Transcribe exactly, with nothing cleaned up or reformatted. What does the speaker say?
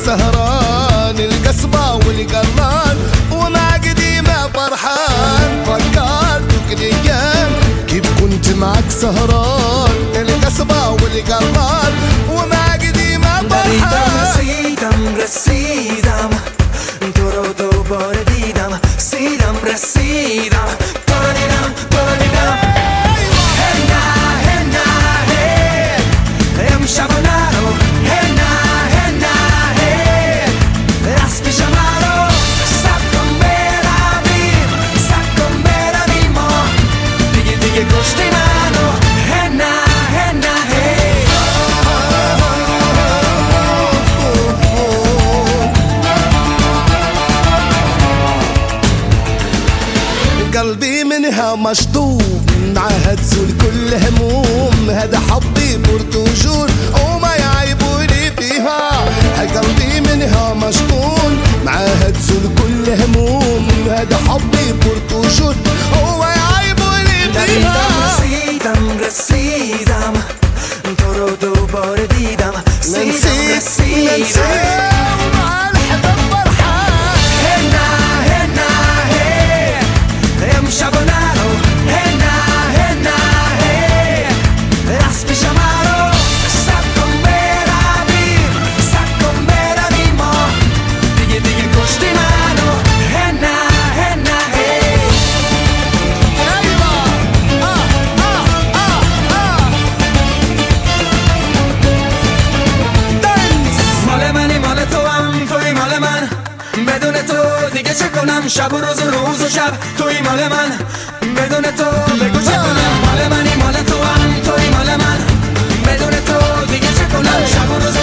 سهران القصبة والقران وما قديمة فرحان. فكرتك الايام كيف كنت معك سهران القصبة والقران وما قديمة فرحان. رسیدم رسیدم تو رو دوباره دیدم سیدم رسیدم تو رو دیدم تو رو دیدم. هی نه هی نه هی امشب و نرو هی نه هی نه هی از پیش من رو سب کن برویم سب کن برویم ما دیگه دیگه کشتی منو. هی نه هی نه هی قلبي منها مشطوب عهد زول كل هموم. هذا حبي برتجول وما يعيبوني فيها. قلبي منها مشطول معاهد زول كل هموم. هذا حبي برتجول وما يعيبوني فيها. رسیدم رسیدم تو رو دوباره دیدم سیدم رسیدم. چه کنم شب و روز و روز و شب توی مال من بدون تو بگو چه کنم. مال منی مال تو هم توی مال من بدون تو دیگه چه کنم شب و روز